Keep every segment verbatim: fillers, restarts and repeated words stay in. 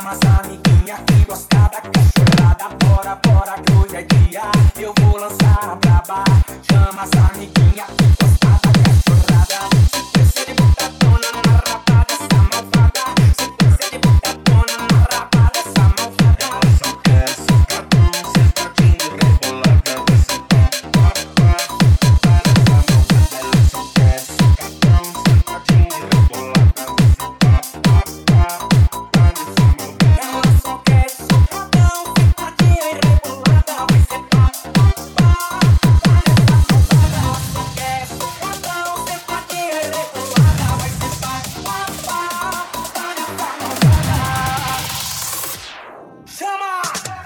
Chama as amiguinha que gosta da cachorrada. Bora, bora que hoje é dia, eu vou lançar a braba. Chama as amiguinha que gosta da cachorrada. Sequência de botadona na rapa dessa malvada. Sequência de botadona na rapa dessa malvada. Ela só quer socadão, sentadinho e rebolada. Vai sentar, pá, pá, pá nessa malvada. Ela só quer socadão, sentadinho e rebolada. Vai sentar, pá, pá, pá nessa malvada. Ela só quer socadão, sentadinha e rebolada. Vai ser pá, pá, pá, pá nessa malvada. Ela só quer socadão, sentadinha e rebolada. Vai ser pá, pá, pá, pá nessa malvada. Chama!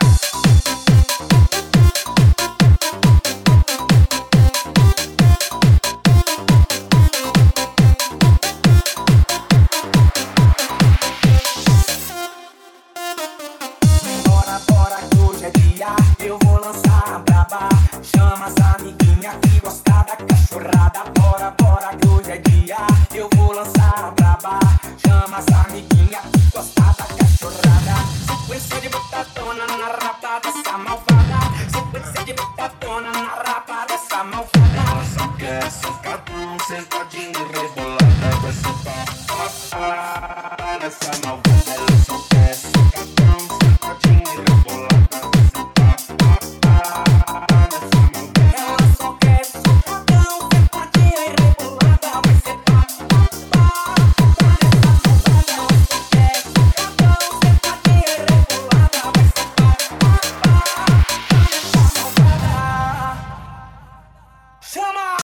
Bora, bora que hoje é dia, eu vou lançar a braba. Chama as amiguinha que gosta da cachorrada. Bora, bora que hoje é dia, eu vou lançar a braba. Chama as amiguinha que gosta da cachorrada. Sequência de botadona na rapa dessa malvada. Sequência de botadona na rapa dessa malvada. Ela só quer socadão, sentadinho e rebolada. Vai sentar, pá, pá, pá nessa malvada.